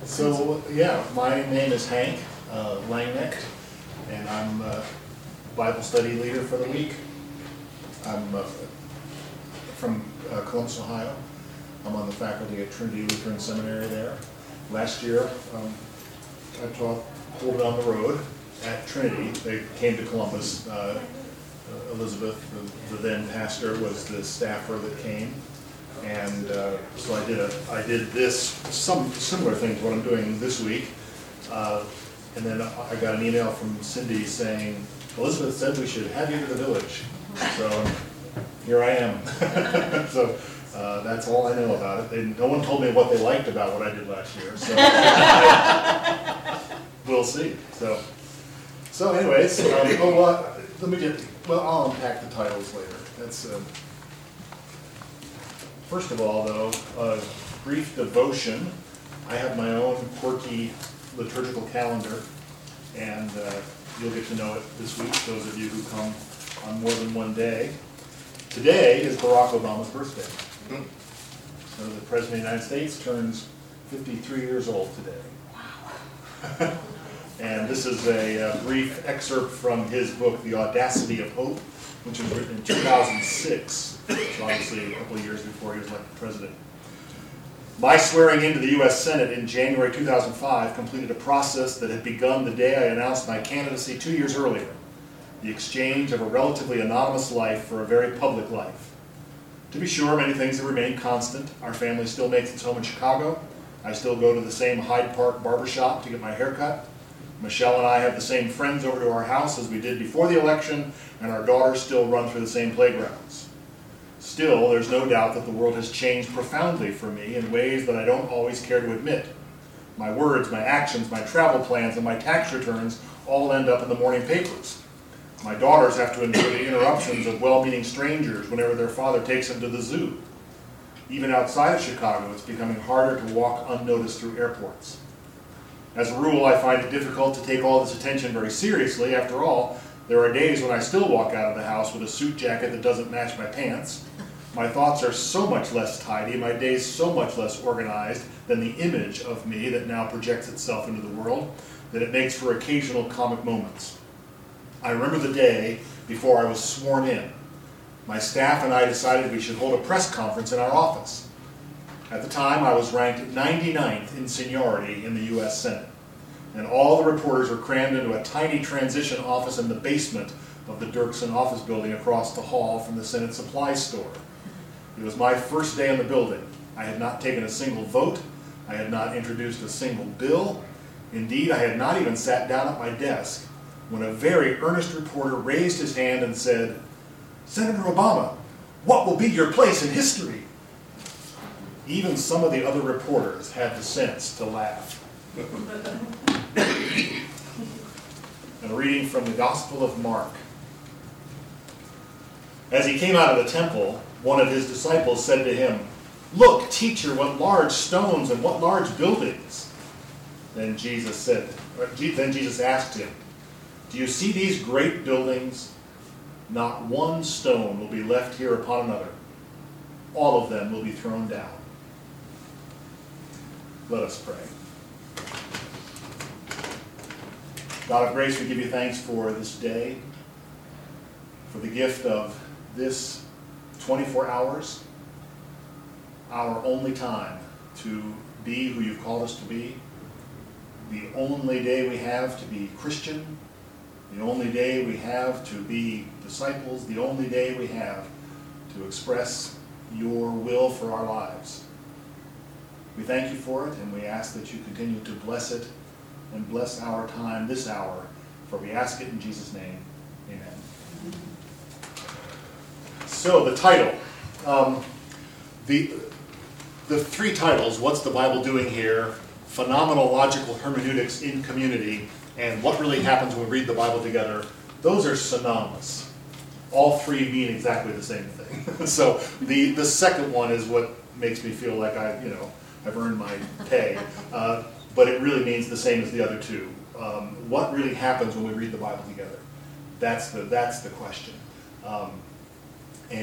So, yeah, my name is Hank Langneck, and I'm Bible study leader for the week. I'm from Columbus, Ohio. I'm on the faculty at Trinity Lutheran Seminary there. Last year, I taught Hold It on the Road at Trinity. They came to Columbus. Elizabeth, the then pastor, was the staffer that came. And so I did some similar thing to what I'm doing this week. And then I got an email from Cindy saying, Elizabeth said we should have you to the village. So here I am. So that's all I know about it. No one told me what they liked about what I did last year. So we'll see. So anyways, I'll unpack the titles later. That's first of all, though, brief devotion. I have my own quirky liturgical calendar, and you'll get to know it this week, those of you who come on more than one day. Today is Barack Obama's birthday. So the President of the United States turns 53 years old today. Wow. And this is a brief excerpt from his book, The Audacity of Hope, which was written in 2006, which obviously a couple of years before he was elected president. My swearing into the U.S. Senate in January 2005 completed a process that had begun the day I announced my candidacy 2 years earlier, the exchange of a relatively anonymous life for a very public life. To be sure, many things have remained constant. Our family still makes its home in Chicago. I still go to the same Hyde Park barbershop to get my hair cut. Michelle and I have the same friends over to our house as we did before the election, and our daughters still run through the same playgrounds. Still, there's no doubt that the world has changed profoundly for me in ways that I don't always care to admit. My words, my actions, my travel plans, and my tax returns all end up in the morning papers. My daughters have to endure the interruptions of well-meaning strangers whenever their father takes them to the zoo. Even outside of Chicago, it's becoming harder to walk unnoticed through airports. As a rule, I find it difficult to take all this attention very seriously. After all, there are days when I still walk out of the house with a suit jacket that doesn't match my pants. My thoughts are so much less tidy, my days so much less organized than the image of me that now projects itself into the world, that it makes for occasional comic moments. I remember the day before I was sworn in. My staff and I decided we should hold a press conference in our office. At the time, I was ranked 99th in seniority in the U.S. Senate, and all the reporters were crammed into a tiny transition office in the basement of the Dirksen office building across the hall from the Senate supply store. It was my first day in the building. I had not taken a single vote. I had not introduced a single bill. Indeed, I had not even sat down at my desk when a very earnest reporter raised his hand and said, "Senator Obama, what will be your place in history?" Even some of the other reporters had the sense to laugh. And a reading from the Gospel of Mark. As he came out of the temple, one of his disciples said to him, "Look, teacher, what large stones and what large buildings." Then Jesus asked him, "Do you see these great buildings? Not one stone will be left here upon another. All of them will be thrown down." Let us pray. God of grace, we give you thanks for this day, for the gift of this 24 hours, our only time to be who you've called us to be, the only day we have to be Christian, the only day we have to be disciples, the only day we have to express your will for our lives. We thank you for it, and we ask that you continue to bless it and bless our time this hour, for we ask it in Jesus' name. Amen. So the title, the three titles, What's the Bible Doing Here?, Phenomenological Hermeneutics in Community, and What Really Happens When We Read the Bible Together, those are synonymous. All three mean exactly the same thing. So the second one is what makes me feel like I've earned my pay, but it really means the same as the other two. What really happens when we read the Bible together? That's the question.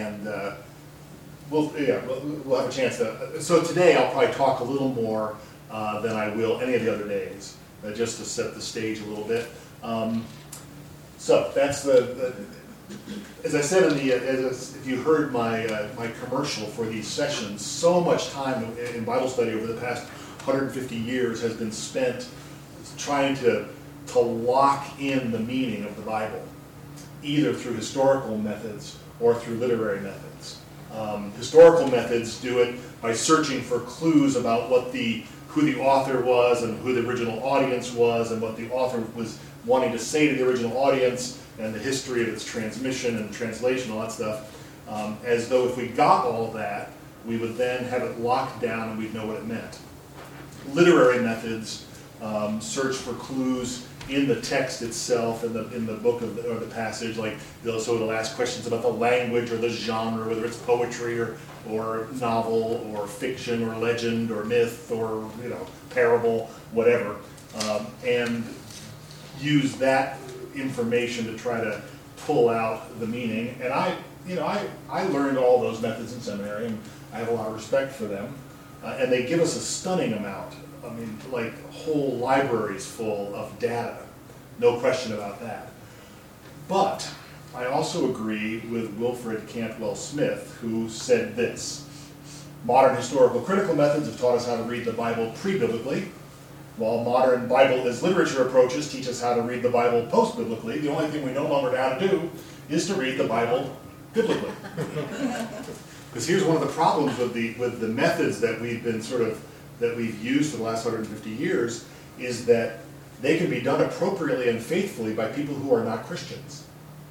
We'll have a chance to. So today I'll probably talk a little more than I will any of the other days, just to set the stage a little bit. So that's as I said if you heard my commercial for these sessions, so much time in Bible study over the past 150 years has been spent trying to lock in the meaning of the Bible, either through historical methods or through literary methods. Historical methods do it by searching for clues about who the author was and who the original audience was and what the author was wanting to say to the original audience and the history of its transmission and translation, all that stuff, as though if we got all that, we would then have it locked down and we'd know what it meant. Literary methods search for clues in the text itself, in the book or the passage, like so it'll ask questions about the language or the genre, whether it's poetry or novel or fiction or legend or myth or parable, whatever, and use that information to try to pull out the meaning. And I learned all those methods in seminary, and I have a lot of respect for them. And they give us a stunning amount. I mean, like whole libraries full of data. No question about that. But I also agree with Wilfred Cantwell Smith, who said this: modern historical critical methods have taught us how to read the Bible pre-biblically, while modern Bible as literature approaches teach us how to read the Bible post-biblically. The only thing we no longer know how to do is to read the Bible biblically. Because here's one of the problems with the methods that we've used for the last 150 years, is that they can be done appropriately and faithfully by people who are not Christians.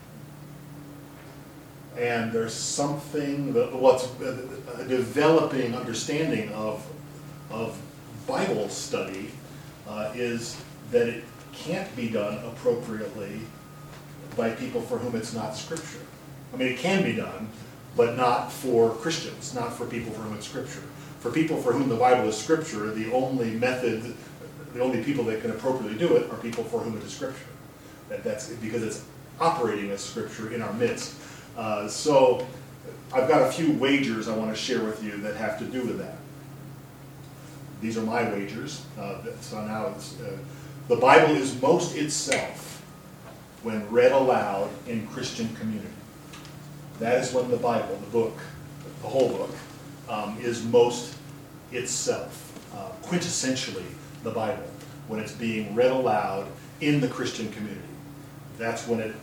And there's something what's a developing understanding of Bible study is that it can't be done appropriately by people for whom it's not Scripture. I mean, it can be done, but not for Christians, not for people for whom it's Scripture. For people for whom the Bible is Scripture, the only people that can appropriately do it are people for whom it is Scripture. That's because it's operating as Scripture in our midst. So I've got a few wagers I want to share with you that have to do with that. These are my wagers. So now the Bible is most itself when read aloud in Christian community. That is when the Bible, the book, the whole book, is most itself, quintessentially the Bible, when it's being read aloud in the Christian community. I think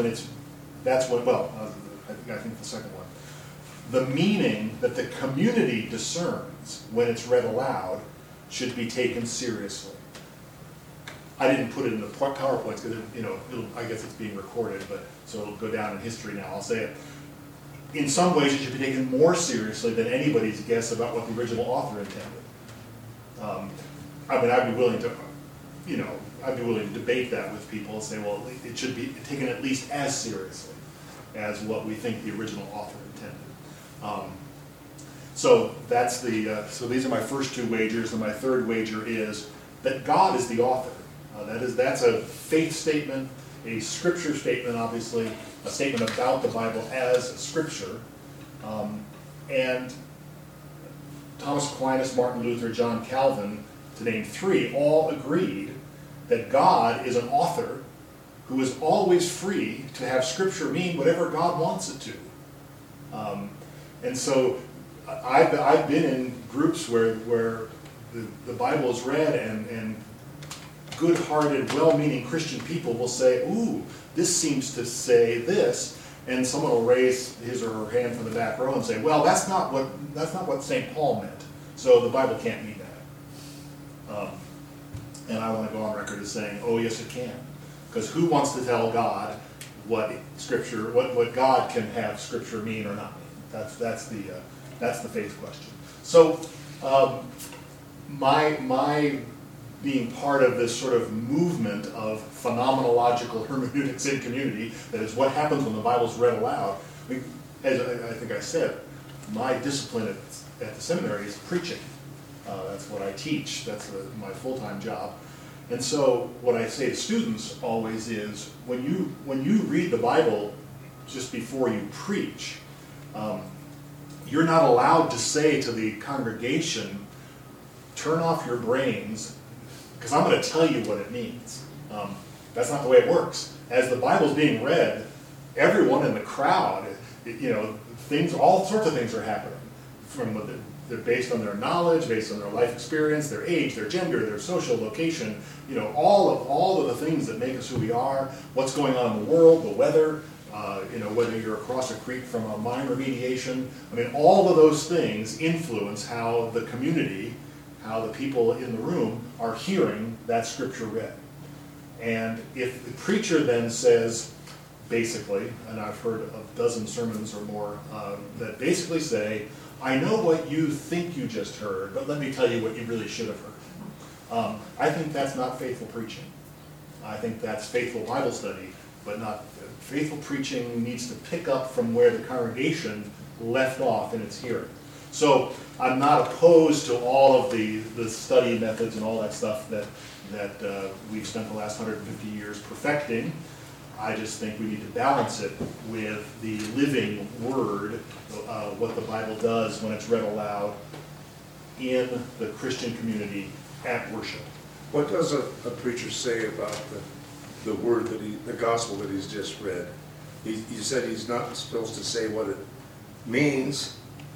the second one. The meaning that the community discerns when it's read aloud should be taken seriously. I didn't put it in the PowerPoints because I guess it's being recorded, but so it'll go down in history now. I'll say it. In some ways, it should be taken more seriously than anybody's guess about what the original author intended. I'd be willing to debate that with people and say, well, it should be taken at least as seriously as what we think the original author intended. So these are my first two wagers, and my third wager is that God is the author. That's a faith statement, a Scripture statement, obviously, a statement about the Bible as Scripture. And Thomas Aquinas, Martin Luther, John Calvin, to name three, all agreed that God is an author who is always free to have Scripture mean whatever God wants it to. And so I've been in groups where the Bible is read and good-hearted, well-meaning Christian people will say, ooh, this seems to say this, and someone will raise his or her hand from the back row and say, well, that's not what St. Paul meant, so the Bible can't mean that. And I want to go on record as saying, oh, yes, it can. Because who wants to tell God what Scripture, what God can have Scripture mean or not mean? That's the faith question. So my being part of this sort of movement of phenomenological hermeneutics in community, that is what happens when the Bible's read aloud. As I think I said, my discipline at the seminary is preaching. That's what I teach. That's my full-time job. And so what I say to students always is, when you read the Bible just before you preach, you're not allowed to say to the congregation, turn off your brains, because I'm going to tell you what it means. That's not the way it works. As the Bible's being read, everyone in the crowd, all sorts of things are happening. They're based on their knowledge, based on their life experience, their age, their gender, their social location, all of the things that make us who we are, what's going on in the world, the weather, whether you're across a creek from a mine remediation. I mean, all of those things influence how the community, how the people in the room are hearing that scripture read. And if the preacher then says, basically, and I've heard a dozen sermons or more that basically say, I know what you think you just heard, but let me tell you what you really should have heard. I think that's not faithful preaching. I think that's faithful Bible study, but not faithful preaching needs to pick up from where the congregation left off in its hearing. So I'm not opposed to all of the study methods and all that stuff that we've spent the last 150 years perfecting. I just think we need to balance it with the living word, what the Bible does when it's read aloud in the Christian community at worship. What does a preacher say about the word the gospel that he's just read? You said he's not supposed to say what it means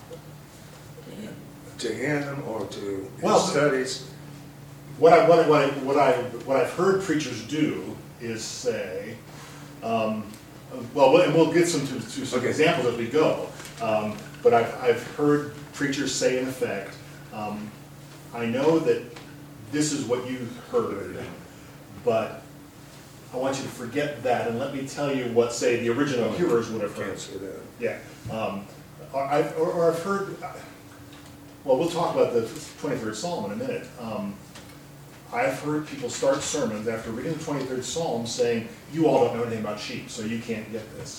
to him or to his studies. What I've heard preachers do is say, and we'll get some examples as we go. But I've heard preachers say, in effect, I know that this is what you heard, but I want you to forget that and let me tell you what, say, the original hearers would have heard. Can't say that. Yeah. Or I've heard, well, we'll talk about the 23rd Psalm in a minute. I've heard people start sermons after reading the 23rd Psalm saying, you all don't know anything about sheep, so you can't get this.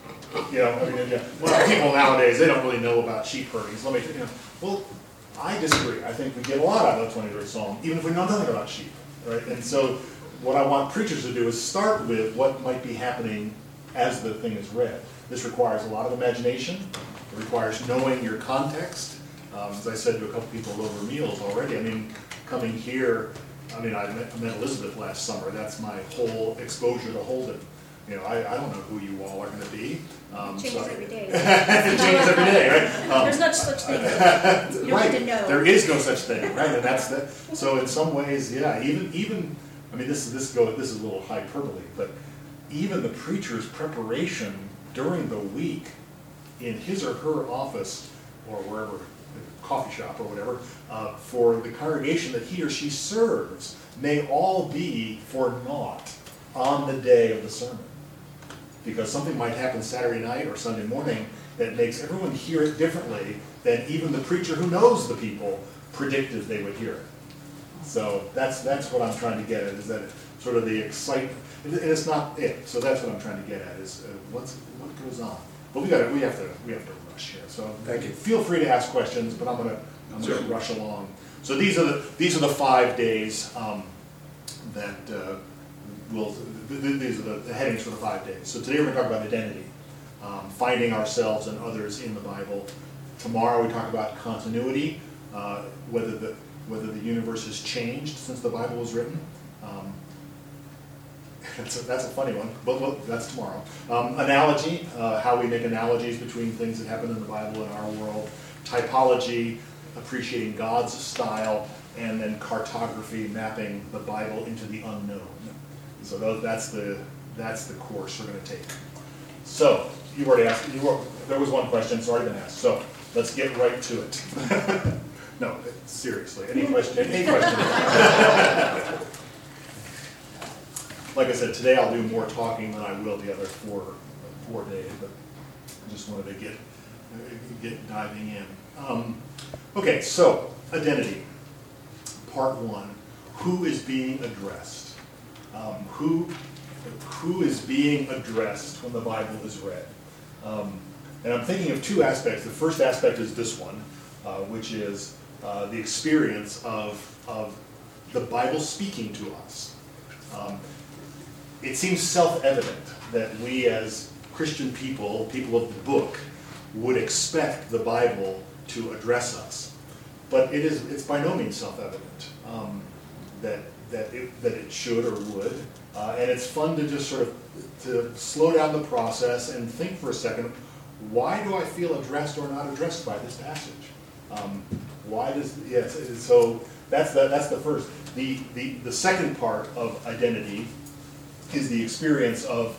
Well, people nowadays, they don't really know about sheep herding. So well, I disagree. I think we get a lot out of the 23rd Psalm, even if we know nothing about sheep, right? And so what I want preachers to do is start with what might be happening as the thing is read. This requires a lot of imagination. It requires knowing your context. As I said to a couple people over meals already, coming here, I met Elizabeth last summer. That's my whole exposure to Holden. I don't know who you all are going to be. It changes every day. It changes every day, right? There's no such thing. You don't need to know. There is no such thing, right? And that's that. So in some ways, yeah. Even this is a little hyperbole, but even the preacher's preparation during the week in his or her office or wherever, coffee shop or whatever, for the congregation that he or she serves may all be for naught on the day of the sermon. Because something might happen Saturday night or Sunday morning that makes everyone hear it differently than even the preacher who knows the people predicted they would hear it. So that's what I'm trying to get at, is that sort of the excitement, and it's not it. So that's what I'm trying to get at, is what goes on. But we have to rush here. So thank you. Feel free to ask questions, but I'm gonna rush along. So these are the 5 days that these are the headings for the 5 days. So today we're going to talk about identity, finding ourselves and others in the Bible. Tomorrow we talk about continuity, whether the universe has changed since the Bible was written. That's a funny one, but that's tomorrow. Analogy, how we make analogies between things that happen in the Bible and our world. Typology, appreciating God's style, and then cartography, mapping the Bible into the unknown. So that's the course we're going to take. So you already asked. There was one question. It's already been asked. So let's get right to it. No, seriously. Any question? Like I said, today I'll do more talking than I will the other four days, but I just wanted to get diving in. Okay, so identity, part 1. Who is being addressed? Who is being addressed when the Bible is read? And I'm thinking of 2 aspects. The first aspect is this one, which is the experience of the Bible speaking to us. It seems self-evident that we as Christian people of the book, would expect the Bible to address us. but it's by no means self-evident that it should or would. And it's fun to just sort of to slow down the process and think for a second, why do I feel addressed or not addressed by this passage? So that's the first. The second part of identity is the experience of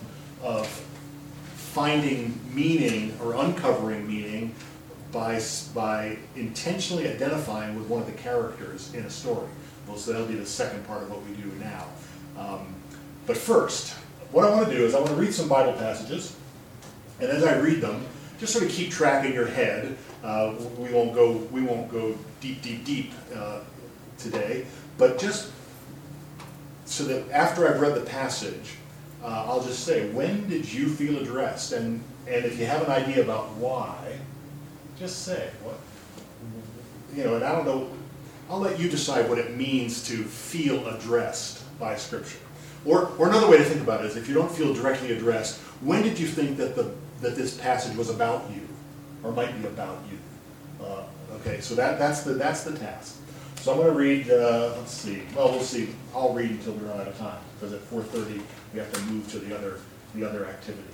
finding meaning or uncovering meaning by intentionally identifying with one of the characters in a story. Well, so that'll be the second part of what we do now. But first, what I want to do is I want to read some Bible passages, and as I read them, just sort of keep track in your head. We won't go deep today, but just so that after I've read the passage, I'll just say, when did you feel addressed? And if you have an idea about why, just say what. And I don't know. I'll let you decide what it means to feel addressed by Scripture. Or another way to think about it is, if you don't feel directly addressed, when did you think that this passage was about you, or might be about you? Okay, so that's the task. So I'm going to read. Let's see. Well, we'll see. I'll read until we run out of time, because at 4:30 we have to move to the other activity.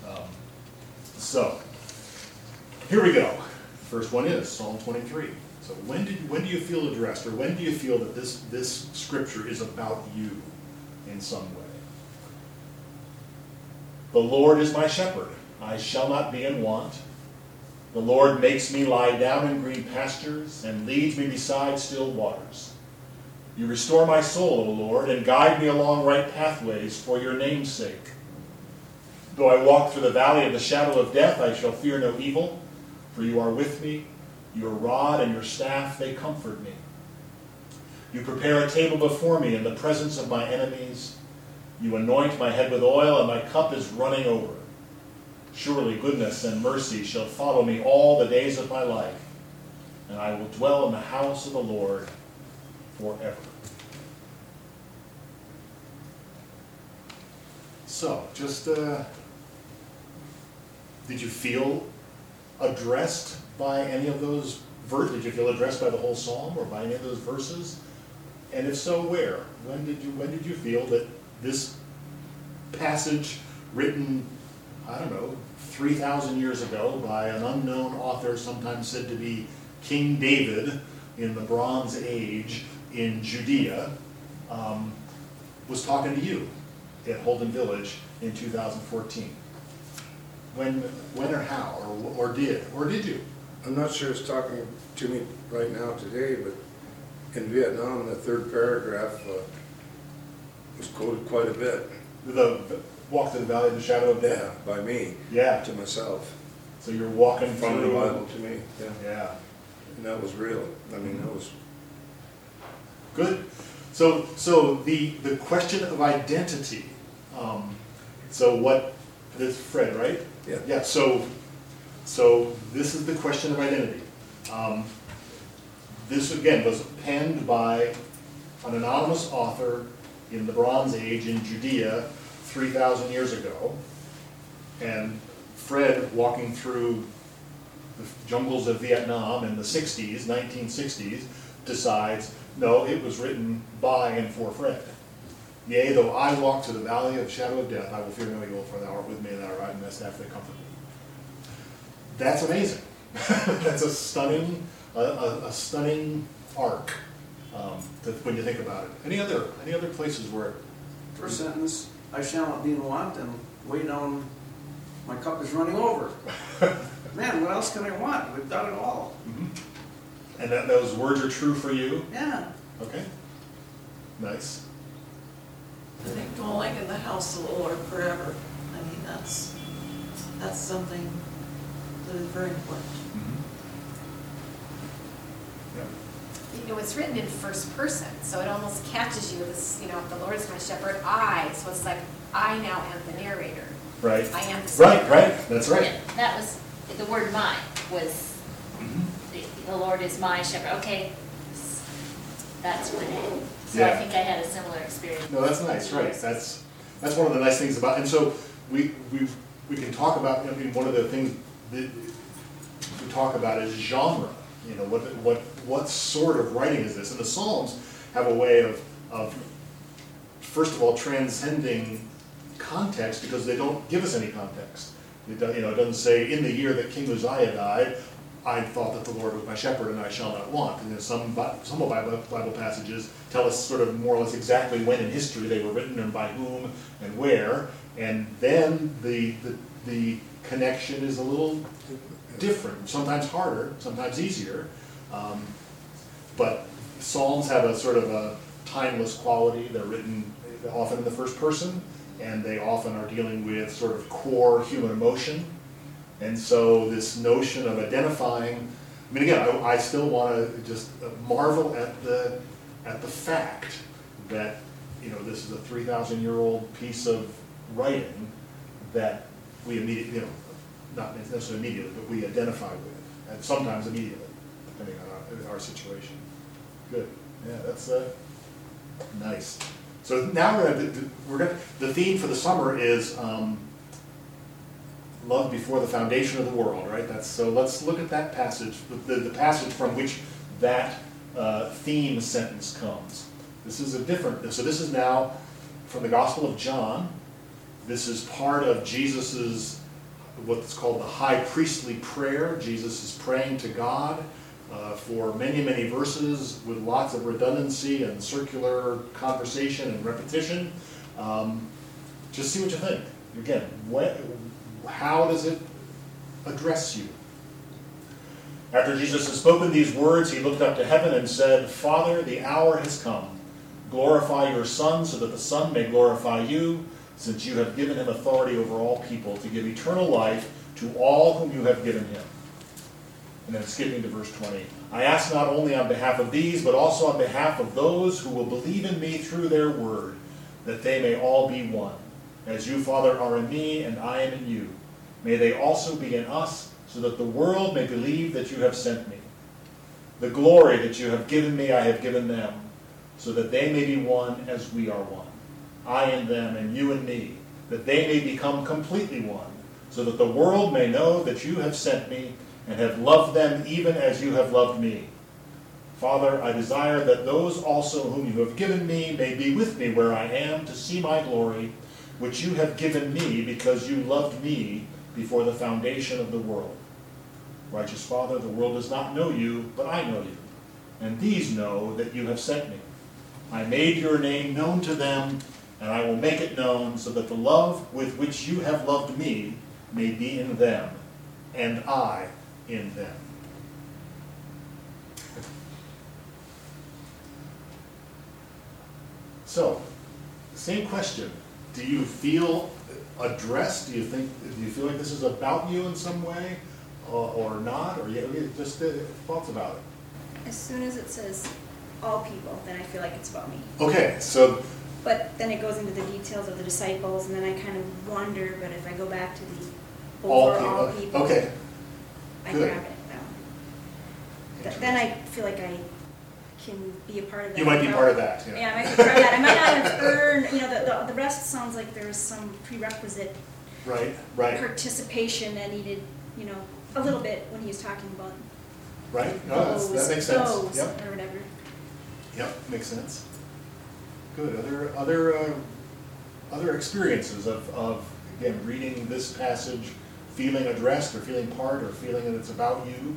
So here we go. The first one is Psalm 23. So when do you feel addressed, or when do you feel that this scripture is about you in some way? The Lord is my shepherd; I shall not be in want. The Lord makes me lie down in green pastures and leads me beside still waters. You restore my soul, O Lord, and guide me along right pathways for your name's sake. Though I walk through the valley of the shadow of death, I shall fear no evil, for you are with me. Your rod and your staff, they comfort me. You prepare a table before me in the presence of my enemies. You anoint my head with oil, and my cup is running over. Surely goodness and mercy shall follow me all the days of my life, and I will dwell in the house of the Lord forever. So, just, did you feel addressed by any of those verses? Did you feel addressed by the whole psalm or by any of those verses? And if so, where? When did you feel that this passage written, I don't know, 3,000 years ago by an unknown author, sometimes said to be King David in the Bronze Age in Judea, was talking to you at Holden Village in 2014? When or how, or did you? I'm not sure it's talking to me right now today, but in Vietnam, the third paragraph was quoted quite a bit. The walk to the valley of the shadow of death? Yeah, by me. Yeah. To myself. So you're walking From through the Bible to me. Yeah. Yeah. And that was real. I mean, that was... Good. So the question of identity. So what? This is Fred, right? Yeah. Yeah. So this is the question of identity. This again was penned by an anonymous author in the Bronze Age in Judea 3,000 years ago, and Fred, walking through the jungles of Vietnam in the 1960s, decides, no, it was written by and for Fred. Yea, though I walk to the valley of shadow of death, I will fear no evil, for thou art with me, and thou art in my staff, they comfort me. That's amazing. That's a stunning arc when you think about it. Any other places where? First sentence, I shall not be in want, and way down, my cup is running over. Man, what else can I want? We've got it all. Mm-hmm. And those words are true for you? Yeah. Okay. Nice. I think dwelling in the house of the Lord forever. I mean, that's something that is very important. Mm-hmm. Yeah. It's written in first person, so it almost catches you as, the Lord is my shepherd, so it's like, I now am the narrator. Right. I am the Right, that's right. Yeah, that was, the word mine was, the Lord is my shepherd. Okay, that's what it is. So Yeah. I think I had a similar experience. No, that's nice, right. That's one of the nice things about, and so we can talk about, one of the things that we talk about is genre. You know, what sort of writing is this? And the Psalms have a way of first of all, transcending context because they don't give us any context. It doesn't say, in the year that King Uzziah died, I thought that the Lord was my shepherd and I shall not want. And some Bible passages tell us sort of more or less exactly when in history they were written and by whom and where. And then the connection is a little different, sometimes harder, sometimes easier. But Psalms have a sort of a timeless quality. They're written often in the first person, and they often are dealing with sort of core human emotion. And so this notion of identifying, I mean, again, I still want to just marvel at the fact that, this is a 3,000-year-old piece of writing that we immediately, not necessarily immediately, but we identify with, and sometimes immediately, depending on our situation. Good. Yeah, that's nice. So now the theme for the summer is love before the foundation of the world, right? So let's look at that passage, the passage from which that theme sentence comes. This is so this is now from the Gospel of John. This is part of Jesus's, what's called the high priestly prayer. Jesus is praying to God for many, many verses with lots of redundancy and circular conversation and repetition. Just see what you think. Again, how does it address you? After Jesus had spoken these words, he looked up to heaven and said, Father, the hour has come. Glorify your Son so that the Son may glorify you, since you have given him authority over all people to give eternal life to all whom you have given him. And then skipping to verse 20. I ask not only on behalf of these, but also on behalf of those who will believe in me through their word, that they may all be one. As you, Father, are in me, and I am in you. May they also be in us, so that the world may believe that you have sent me. The glory that you have given me, I have given them, so that they may be one as we are one. I in them, and you in me, that they may become completely one, so that the world may know that you have sent me, and have loved them even as you have loved me. Father, I desire that those also whom you have given me may be with me where I am, to see my glory, which you have given me because you loved me before the foundation of the world. Righteous Father, the world does not know you, but I know you, and these know that you have sent me. I made your name known to them, and I will make it known, so that the love with which you have loved me may be in them, and I in them. So, same question. Do you feel addressed? Do you feel like this is about you in some way, or not? Or just thoughts about it? As soon as it says all people, then I feel like it's about me. Okay, so. But then it goes into the details of the disciples, and then I kind of wonder, but if I go back to the All overall people. people, Okay. I Good. grab it. Then I feel like I can be a part of that. You might be part of that. Yeah, I might be part of that. I might not have earned, the rest sounds like there was some prerequisite Right. participation that needed, a little bit when he was talking about Right? No, that makes sense. those, Yep. or whatever. Yep, makes sense. Good. Other experiences of again reading this passage, feeling addressed or feeling part or feeling that it's about you.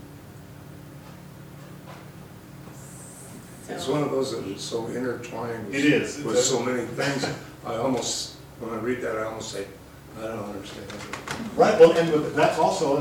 It's one of those that is so intertwined with, It is. with so many things. When I read that, I almost say, I don't understand that. Right. Well, and that's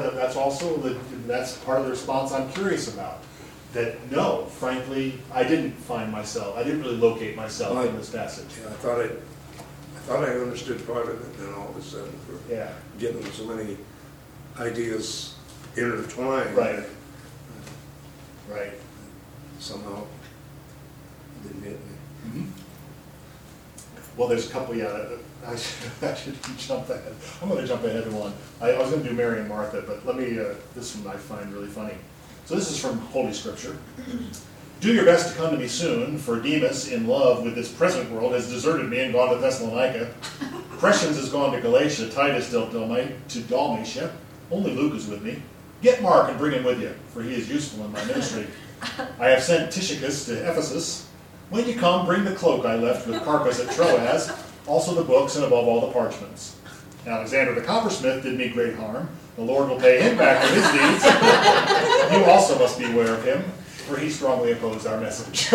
part of the response I'm curious about. That no, frankly, I didn't really locate myself in this passage. Yeah, I thought I understood part of it, and all of a sudden we're getting so many ideas intertwined. Right. Right. Somehow it didn't hit me. Mm-hmm. Well, there's a couple, I should jump ahead. I'm going to jump ahead to one. I was going to do Mary and Martha, but let me, this one I find really funny. So this is from Holy Scripture. Do your best to come to me soon, for Demas, in love with this present world, has deserted me and gone to Thessalonica. Crescens has gone to Galatia, Titus to Dalmatia. Only Luke is with me. Get Mark and bring him with you, for he is useful in my ministry. I have sent Tychicus to Ephesus. When you come, bring the cloak I left with Carpus at Troas, also the books and above all the parchments. Alexander the coppersmith did me great harm. The Lord will pay him back for his deeds. You also must beware of him, for he strongly opposed our message.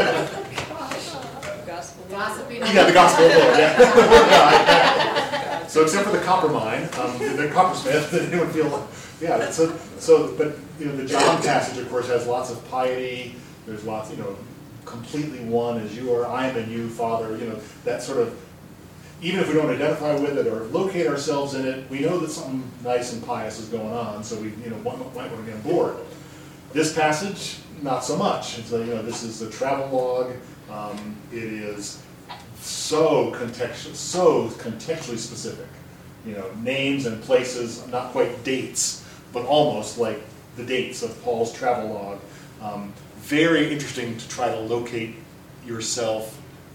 Gossiping. Yeah, the gospel of the Lord, yeah. The word of God, yeah. So except for the copper mine, the coppersmith, then anyone feel like, yeah, but the John passage, of course, has lots of piety. There's lots, completely one as you are, I am in you, Father, that sort of, even if we don't identify with it or locate ourselves in it, we know that something nice and pious is going on, so we, might want to get on board. This passage, not so much. It's like, this is a travel log. It is so contextually specific. Names and places, not quite dates, but almost like the dates of Paul's travel log. Very interesting to try to locate yourself.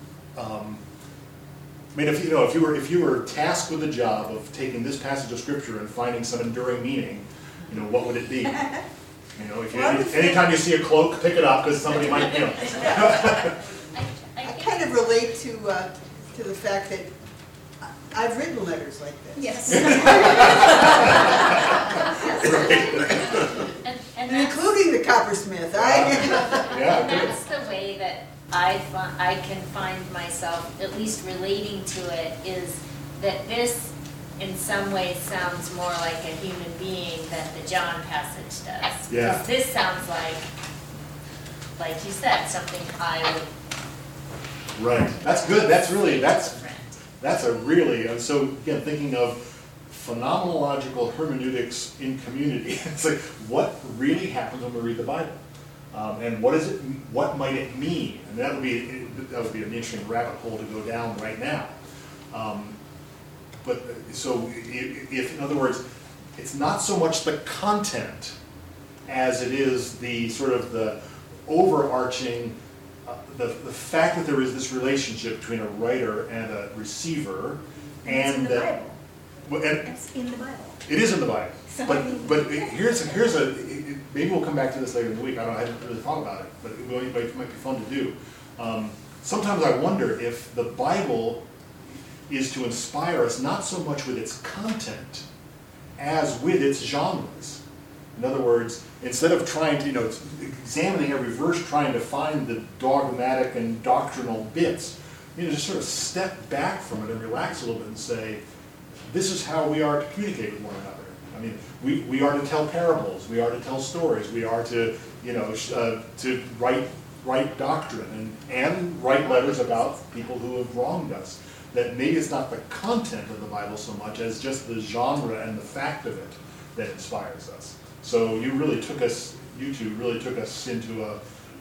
If you were tasked with the job of taking this passage of scripture and finding some enduring meaning, what would it be? Anytime you see a cloak, pick it up because somebody might, I kind of relate to the fact that I've written letters like this. Yes. And Including the coppersmith. Yeah, that's the way that I can find myself at least relating to it, is that this in some ways sounds more like a human being than the John passage does. Yeah. Because this sounds like you said, something I would. Right. That's good. That's a really, so again, thinking of phenomenological hermeneutics in community. It's like, what really happens when we read the Bible? And what might it mean? And that would be an interesting rabbit hole to go down right now. So if, in other words, it's not so much the content as it is the sort of the overarching, the fact that there is this relationship between a writer and a receiver, It's in the Bible. And It's in the Bible. it is in the Bible. So- But here's maybe we'll come back to this later in the week. I haven't really thought about it, but it might be fun to do. Sometimes I wonder if the Bible is to inspire us not so much with its content as with its genres. In other words, instead of trying to, examining every verse, trying to find the dogmatic and doctrinal bits, just sort of step back from it and relax a little bit and say, this is how we are to communicate with one another. I mean, we are to tell parables, we are to tell stories, we are to, to write doctrine and write letters about people who have wronged us. That maybe it's not the content of the Bible so much as just the genre and the fact of it that inspires us. So you two really took us into a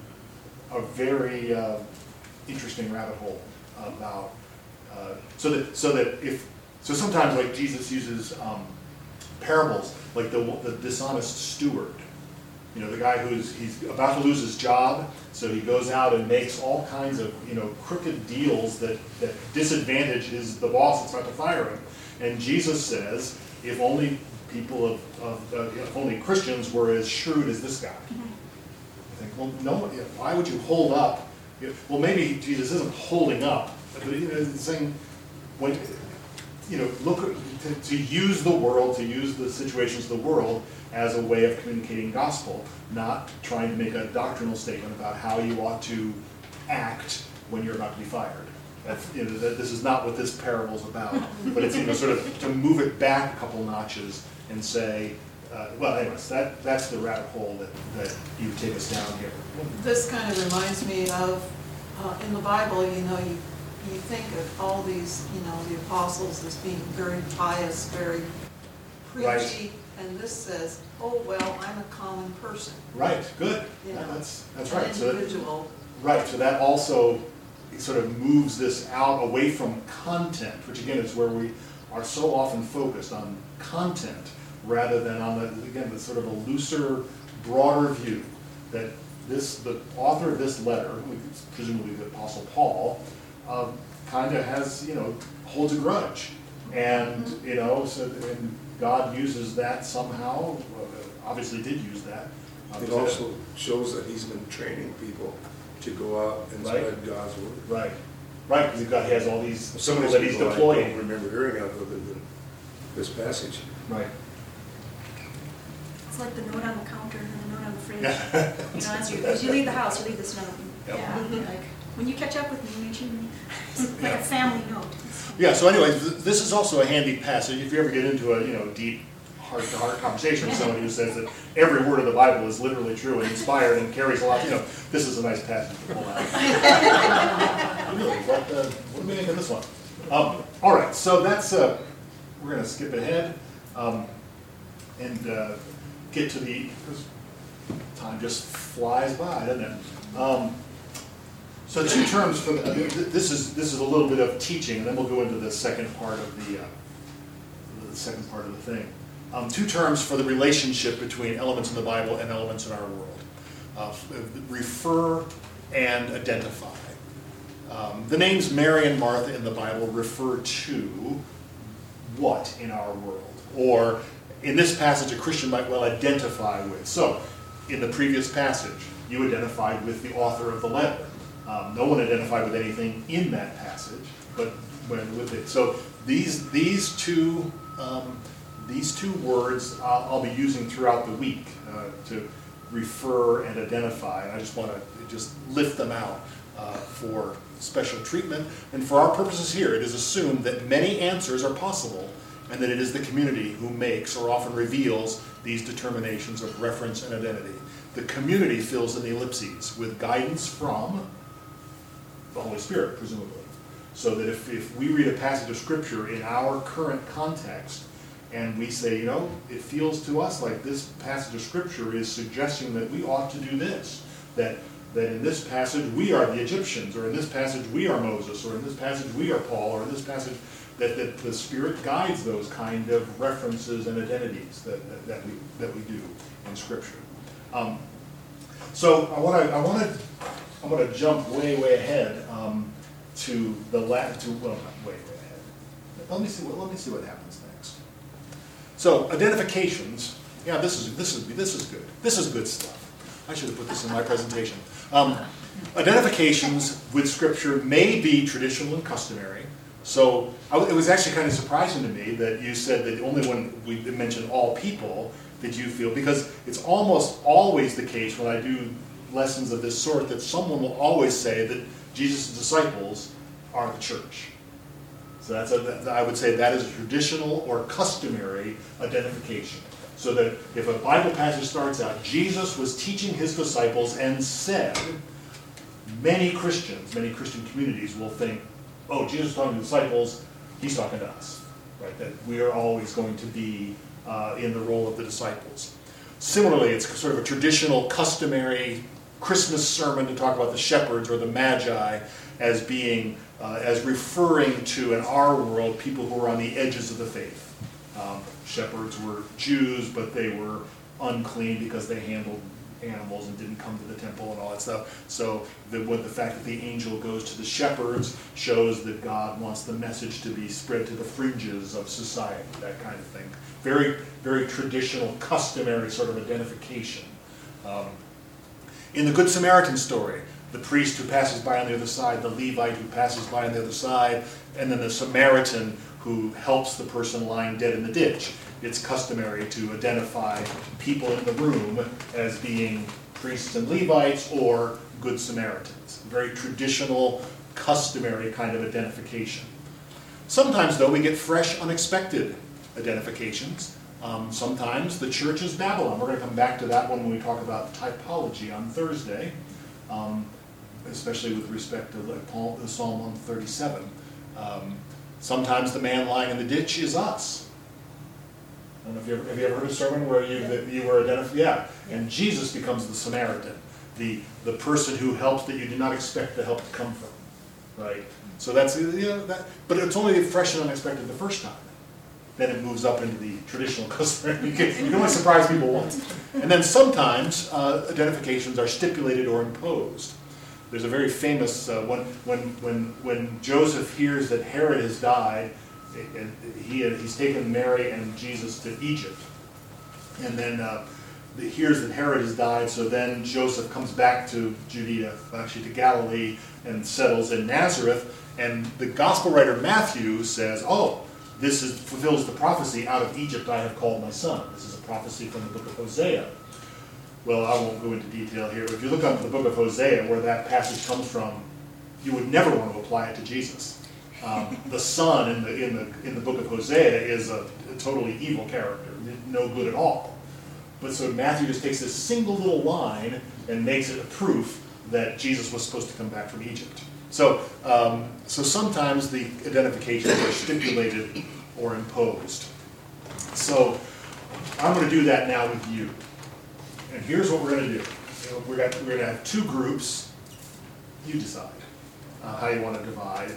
very interesting rabbit hole about so sometimes like Jesus uses parables like the dishonest steward. The guy he's about to lose his job, so he goes out and makes all kinds of crooked deals that disadvantage the boss that's about to fire him. And Jesus says, if only people if only Christians were as shrewd as this guy. I think, well, no, why would you hold up? Well, maybe Jesus isn't holding up, but he's saying, when look to use the world, to use the situations of the world as a way of communicating gospel, not trying to make a doctrinal statement about how you ought to act when you're about to be fired. This is not what this parable is about, but it's sort of to move it back a couple notches and say, well, anyways, that's the rabbit hole that you take us down here. This kind of reminds me of, in the Bible, you think of all these, the apostles as being very pious, very preachy, Right. and this says, oh, well, I'm a common person. Right, good. Yeah. That's right. An So individual. right, so that also sort of moves this out away from content, which again is where we are so often focused on content rather than on the sort of a looser, broader view that the author of this letter, presumably the Apostle Paul, kind of has, holds a grudge. And, God uses that somehow, obviously did use that. It also shows that he's been training people to go out and Right. spread God's word. Right, right, because he has all these Some of people these that he's people I deploying. don't remember hearing of other than this passage. Right. It's like the note on the counter and the note on the fridge. Yeah. You know, as you leave the house, you leave this note. Yep. Yeah, like, when you catch up with me, make sure you, it's like a family note. Yeah, so anyways, this is also a handy passage. If you ever get into a, deep, heart-to-heart conversation with somebody who says that every word of the Bible is literally true and inspired and carries a lot, this is a nice passage to pull out. Really, what do we think of this one? All right, so that's, we're going to skip ahead and get to because time just flies by, doesn't it? So 2 terms for this is a little bit of teaching, and then we'll go into the second part of the thing. 2 terms for the relationship between elements in the Bible and elements in our world: refer and identify. The names Mary and Martha in the Bible refer to what in our world, or in this passage, a Christian might well identify with. So, in the previous passage, you identified with the author of the letter. No one identified with anything in that passage, but with it. So these two words I'll be using throughout the week to refer and identify. And I just want to just lift them out for special treatment. And for our purposes here, it is assumed that many answers are possible, and that it is the community who makes or often reveals these determinations of reference and identity. The community fills in the ellipses with guidance from the Holy Spirit, presumably. So that if we read a passage of Scripture in our current context, and we say, it feels to us like this passage of Scripture is suggesting that we ought to do this, that in this passage we are the Egyptians, or in this passage we are Moses, or in this passage we are Paul, or in this passage that the Spirit guides those kind of references and identities that we do in Scripture. So I want to jump way ahead to the not way ahead. Let me see what happens next. So identifications. Yeah, this is good. This is good stuff. I should have put this in my presentation. Identifications with Scripture may be traditional and customary. So it was actually kind of surprising to me that you said that only when we mentioned all people did you feel, because it's almost always the case when I do lessons of this sort that someone will always say that Jesus' disciples are the church. So I would say that is a traditional or customary identification. So that if a Bible passage starts out, Jesus was teaching his disciples and said, many Christian communities will think, oh, Jesus is talking to the disciples, he's talking to us. Right? That we are always going to be in the role of the disciples. Similarly, it's sort of a traditional, customary Christmas sermon to talk about the shepherds or the magi as being, as referring to, in our world, people who are on the edges of the faith. Shepherds were Jews, but they were unclean because they handled animals and didn't come to the temple and all that stuff. So the fact that the angel goes to the shepherds shows that God wants the message to be spread to the fringes of society, that kind of thing. Very, very traditional, customary sort of identification. In the Good Samaritan story, the priest who passes by on the other side, the Levite who passes by on the other side, and then the Samaritan who helps the person lying dead in the ditch. It's customary to identify people in the room as being priests and Levites or Good Samaritans. Very traditional, customary kind of identification. Sometimes, though, we get fresh, unexpected identifications. Sometimes the church is Babylon. We're going to come back to that one when we talk about typology on Thursday, especially with respect to Psalm 137. Sometimes the man lying in the ditch is us. I don't know if have you ever heard a sermon where you were identified? Yeah, and Jesus becomes the Samaritan, the person who helps that you did not expect the help to come from, right? So that's but it's only fresh and unexpected the first time. Then it moves up into the traditional customary. You can only surprise people once, and then sometimes identifications are stipulated or imposed. There's a very famous when Joseph hears that Herod has died, and he's taken Mary and Jesus to Egypt. And then it hears that Herod has died, so then Joseph comes back to Judea, actually to Galilee, and settles in Nazareth. And the gospel writer Matthew says, oh, fulfills the prophecy, out of Egypt I have called my son. This is a prophecy from the book of Hosea. Well, I won't go into detail here, but if you look up the book of Hosea, where that passage comes from, you would never want to apply it to Jesus. The son in the book of Hosea is a totally evil character, no good at all. But so Matthew just takes this single little line and makes it a proof that Jesus was supposed to come back from Egypt. So sometimes the identifications are stipulated or imposed. So I'm going to do that now with you. And here's what we're going to do. We're going to have two groups. You decide how you want to divide.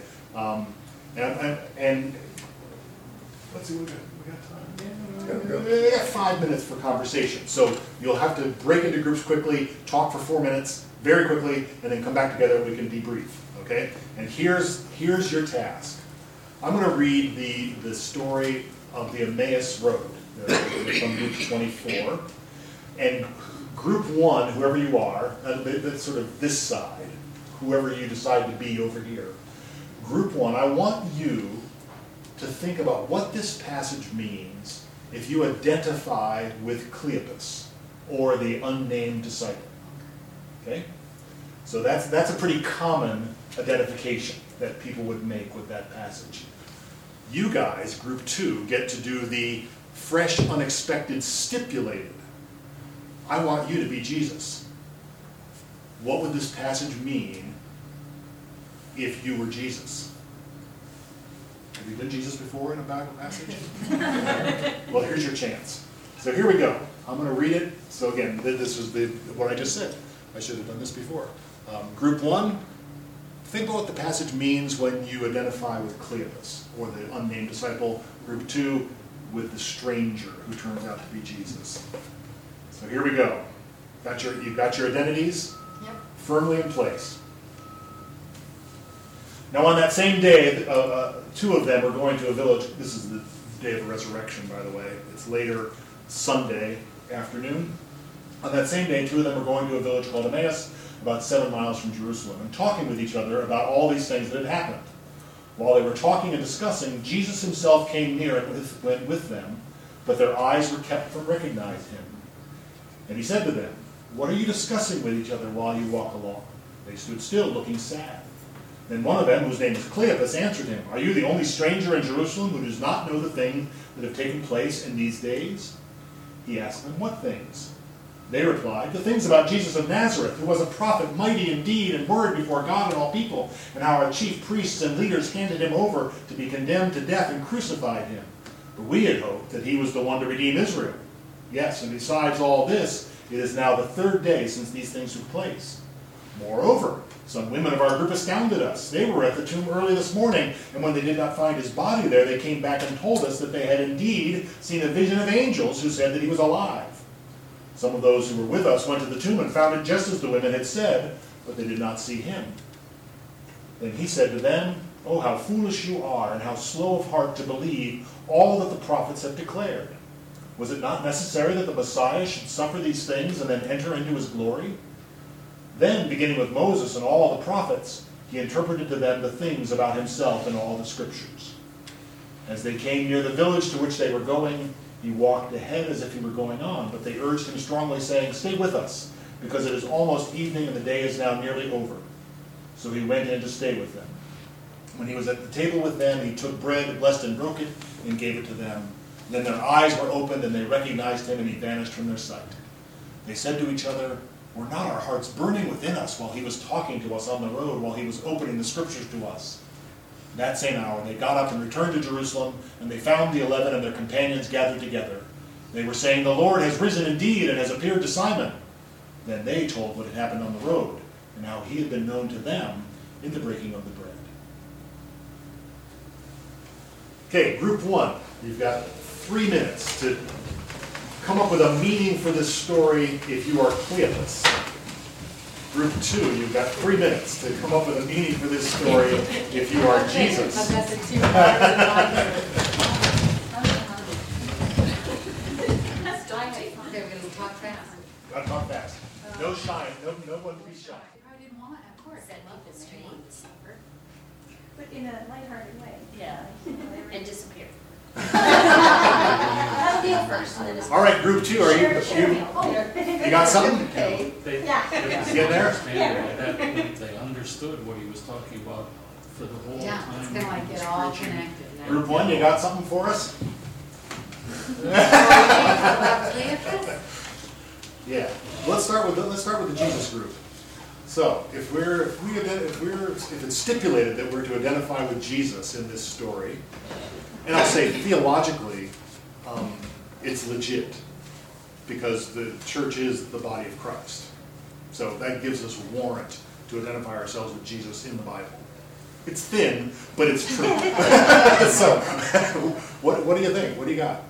And let's see, we got time. We got 5 minutes for conversation. So you'll have to break into groups quickly, talk for 4 minutes, very quickly, and then come back together and we can debrief. Okay? And here's your task. I'm going to read the story of the Emmaus Road from Luke 24. And group one, whoever you are, that's sort of this side, whoever you decide to be over here. Group one, I want you to think about what this passage means if you identify with Cleopas, or the unnamed disciple. Okay? So that's a pretty common identification that people would make with that passage. You guys, group two, get to do the fresh, unexpected, stipulated. I want you to be Jesus. What would this passage mean if you were Jesus? Have you been Jesus before in a Bible passage? Well, here's your chance. So here we go. I'm going to read it. So again, this was what I just said. I should have done this before. Group one, think about what the passage means when you identify with Cleopas, or the unnamed disciple. Group two, with the stranger who turns out to be Jesus. So here we go. You've got your identities? Yep. Firmly in place. Now on that same day, two of them are going to a village. This is the day of the resurrection, by the way. It's later Sunday afternoon. On that same day, two of them are going to a village called Emmaus, about 7 miles from Jerusalem, and talking with each other about all these things that had happened. While they were talking and discussing, Jesus himself came near and went with them, but their eyes were kept from recognizing him. And he said to them, "What are you discussing with each other while you walk along?" They stood still, looking sad. Then one of them, whose name was Cleopas, answered him, "Are you the only stranger in Jerusalem who does not know the things that have taken place in these days?" He asked them, "What things?" They replied, "The things about Jesus of Nazareth, who was a prophet, mighty in deed and word before God and all people, and how our chief priests and leaders handed him over to be condemned to death and crucified him. But we had hoped that he was the one to redeem Israel. Yes, and besides all this, it is now the third day since these things took place. Moreover, some women of our group astounded us. They were at the tomb early this morning, and when they did not find his body there, they came back and told us that they had indeed seen a vision of angels who said that he was alive. Some of those who were with us went to the tomb and found it just as the women had said, but they did not see him." Then he said to them, "Oh, how foolish you are, and how slow of heart to believe all that the prophets have declared. Was it not necessary that the Messiah should suffer these things and then enter into his glory?" Then, beginning with Moses and all the prophets, he interpreted to them the things about himself in all the scriptures. As they came near the village to which they were going, he walked ahead as if he were going on, but they urged him strongly, saying, "Stay with us, because it is almost evening and the day is now nearly over." So he went in to stay with them. When he was at the table with them, he took bread, blessed and broke it, and gave it to them. Then their eyes were opened, and they recognized him, and he vanished from their sight. They said to each other, "Were not our hearts burning within us while he was talking to us on the road, while he was opening the scriptures to us?" That same hour they got up and returned to Jerusalem, and they found the 11 and their companions gathered together. They were saying, "The Lord has risen indeed and has appeared to Simon." Then they told what had happened on the road, and how he had been known to them in the breaking of the bread. Okay, group one. You've got 3 minutes to come up with a meaning for this story if you are Cleopas. Group 2, you've got 3 minutes to come up with a meaning for this story if you are Jesus. I've got the 2 hours in mind. Okay, we're gonna talk fast. Talk fast. No shy, no one be shy. I didn't want, of course, I love this street. But in a lighthearted way. Yeah, and disappear. That'll be a first, and then it's. All right, Group 2, are you got something? Okay. They Yeah. You get there? understand at that point, they understood what he was talking about for the whole Yeah, time. it's kind of like he was it all preaching. connected. now. Group 1, you got something for us? Yeah, let's start with the Jesus group. So, if it's stipulated that we're to identify with Jesus in this story, and I'll say theologically, it's legit because the church is the body of Christ. So that gives us warrant to identify ourselves with Jesus in the Bible. It's thin, but it's true. So, what do you think? What do you got?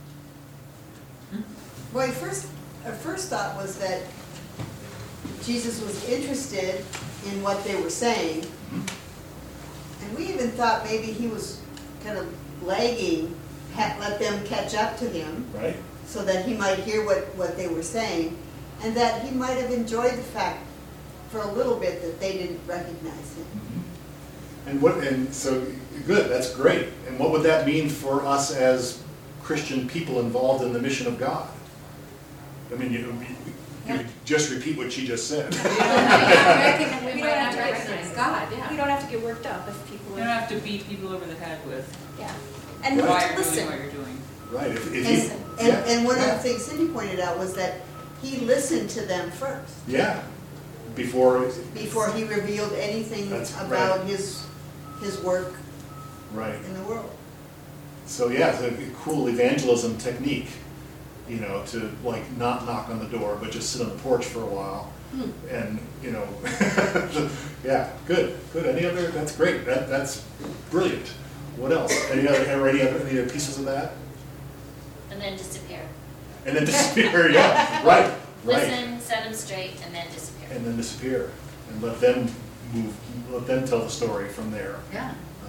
My first thought was that Jesus was interested in what they were saying. And we even thought maybe he was kind of lagging, let them catch up to him, Right? so that he might hear what they were saying, and that he might have enjoyed the fact for a little bit that they didn't recognize him. And so good, that's great. And what would that mean for us as Christian people involved in the mission of God? I mean, you just repeat what she just said. We might not recognize God, You yeah. don't have to get worked up if people You don't have to beat people over the head with yeah. And why to you're listen. doing what you're doing. Right, if you, And one of the things Cindy pointed out was that he listened to them first, yeah, before before he revealed anything That's about right. his work right. in the world. So yeah, it's a cool evangelism technique, you know, to like not knock on the door, but just sit on the porch for a while, and you know, yeah, good. Any other? That's great. That's brilliant. What else? Any other pieces of that? And then disappear. And then disappear. Yeah, right. Listen, set them straight, and then disappear. And then disappear, and let them let them tell the story from there. Yeah.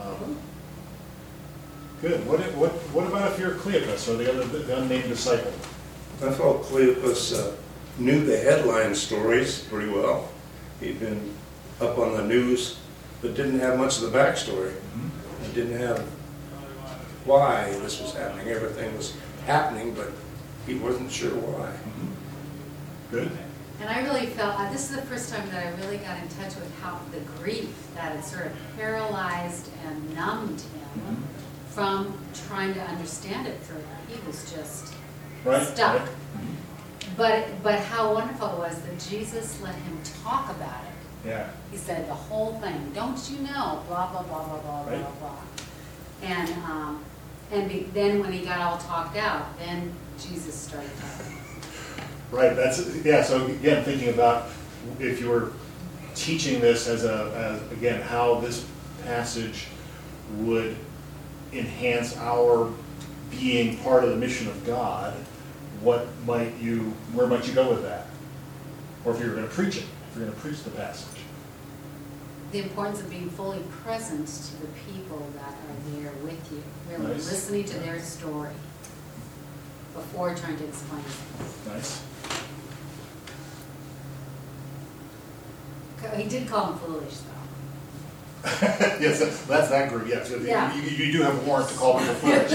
Good. What about if you're Cleopas or the unnamed disciple? I felt Cleopas knew the headline stories pretty well. He'd been up on the news, but didn't have much of the backstory. He didn't have why this was happening. Everything was happening, but he wasn't sure why. Good. And I really felt, this is the first time that I really got in touch with how the grief that had sort of paralyzed and numbed him from trying to understand it further. He was just stuck. Right. But how wonderful it was that Jesus let him talk about it. Yeah. He said the whole thing. Don't you know? Blah blah blah blah blah Right. blah blah. And then when he got all talked out, then Jesus started talking. Right. Yeah. So again, thinking about if you were teaching this as again how this passage would enhance our being part of the mission of God, where might you go with that? Or if you were going to preach it, if you're going to preach the passage. The importance of being fully present to the people that are there with you, really Nice. listening to their story before trying to explain things. Nice. He did call him foolish, though. Yes, that's that group. Yes, Yeah. you do have a warrant to call people foolish.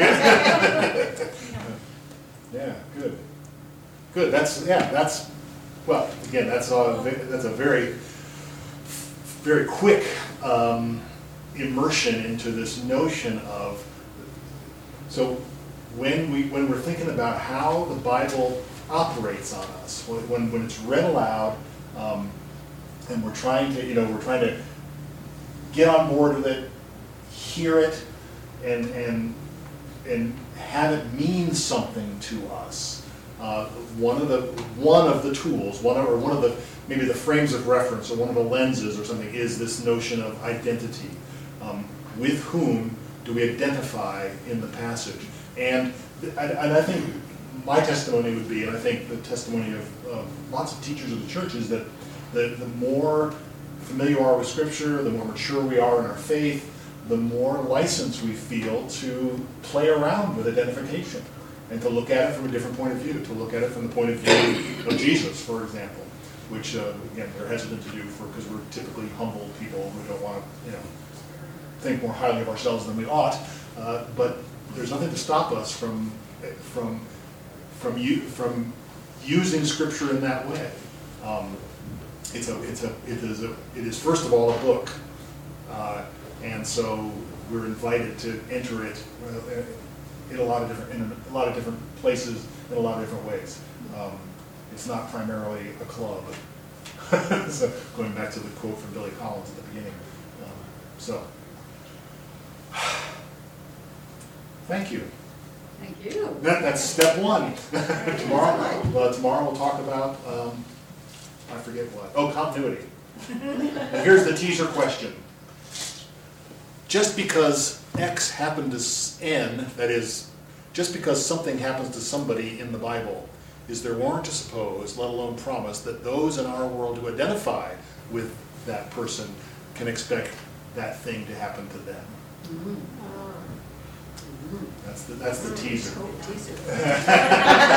Yeah, good. Good. That's well. Again, that's a very very quick immersion into this notion of. So when we're thinking about how the Bible operates on us, when it's read aloud, and we're trying to get on board with it, hear it, and have it mean something to us. One of the tools, one of the maybe the frames of reference, or one of the lenses, or something, is this notion of identity. With whom do we identify in the passage? And I think my testimony would be, and I think the testimony of lots of teachers of the church, is that The more familiar we are with Scripture, the more mature we are in our faith, the more license we feel to play around with identification and to look at it from a different point of view, to look at it from the point of view of Jesus, for example, which, again, we're hesitant to do because we're typically humble people. We don't want to, think more highly of ourselves than we ought. But there's nothing to stop us from using Scripture in that way. It is first of all a book, and so we're invited to enter it in a lot of different places, in a lot of different ways. It's not primarily a club. So going back to the quote from Billy Collins at the beginning. Thank you. Thank you. That's step one. Tomorrow we'll talk about, I forget what. Oh, continuity. And here's the teaser question. Just because X happened to N, that is, just because something happens to somebody in the Bible, is there warrant to suppose, let alone promise, that those in our world who identify with that person can expect that thing to happen to them? Mm-hmm. That's the teaser. Teaser.